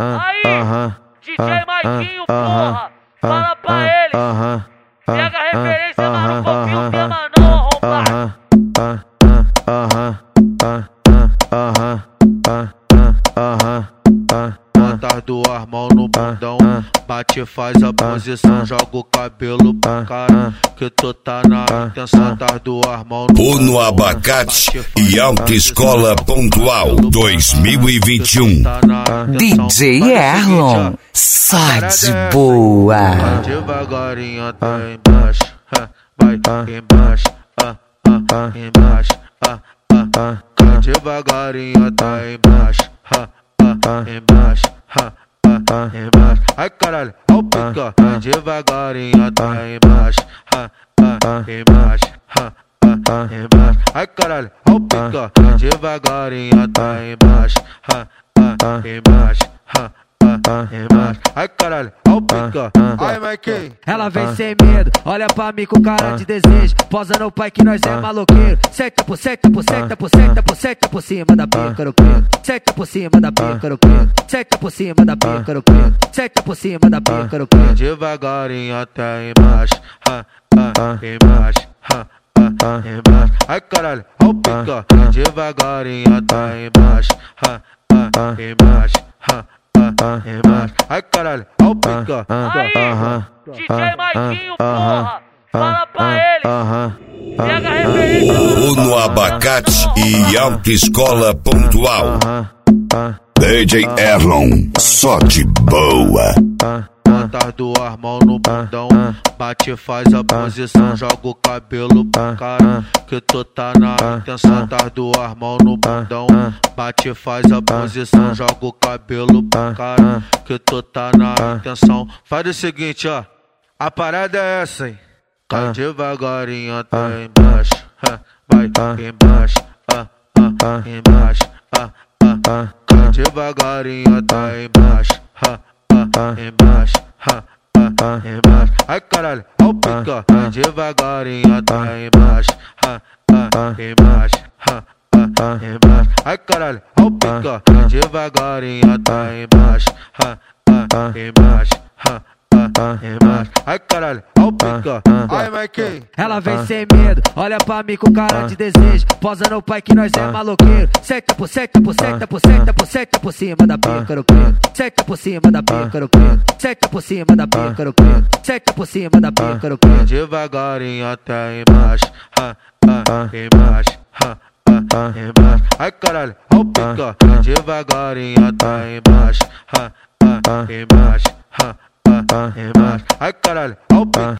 Aí, DJ Maiquinho, porra, fala pra ele. Pega a referência, mas não copia o tema não, arrombado. Atrás do armão no bundão, bate, faz a posição, joga o cabelo pra cara, que tu tá na intenção. Atrás do armão no Puno Abacate e Autoescola Pontual 2021. DJ Erlon, só de boa. Vai devagarinho até embaixo, vai embaixo, embaixo, vai devagarinho até embaixo, embaixo, embaixo. Ai caralho, ao pica, vai devagarinho até embaixo, embaixo, embaixo. Ai caralho, ao pica, vai devagarinho até embaixo, embaixo, embaixo. Ai caralho, ao pica. Ai Maiquinho. Ela vem sem medo, olha pra mim com cara de desejo. Posa no pai que nós é maloqueiro. Senta por cima da pica no quê? Senta por cima da pica no quê? Senta por cima da pica no quê? Senta por cima da pica no quê? Devagarinho até embaixo, embaixo, embaixo. Ai caralho, ao pica. Devagarinho até embaixo, embaixo, embaixo. Ai caralho, ao pica. Aí, DJ Maiquinho, porra, fala pra ele. Pega a referência, Puno Abacate e Autoescola Pontual. DJ Erlon, só de boa. Atrás do armão no bundão, bate, faz a posição, joga o cabelo pra cara, que tu tá na intenção. Atrás do armão no bundão, bate, faz a posição, joga o cabelo pra cara, que tu tá na intenção. Faz o seguinte, ó, a parada é essa, hein? Vai devagarinho até embaixo, vai embaixo, embaixo, vai devagarinho até embaixo, embaixo, embaixo. Ai caralho, ao pica, vai devagarinho até embaixo, embaixo, embaixo. Ai caralho, ao pica, vai devagarinho até embaixo, embaixo, embaixo. Ai caralho, ao pica. Ai Maiquinho. Ela vem sem medo, olha pra mim com cara de desejo. Posa no pai que nós é maloqueiro. Senta por cima da pica no quê? Senta por cima da pica no quê? Senta por cima da pica no quê? Senta por cima da pica no quê? Devagarinho até embaixo, embaixo, embaixo. Ai caralho, ao pica. Devagarinho até embaixo, embaixo, embaixo. Ai caralho,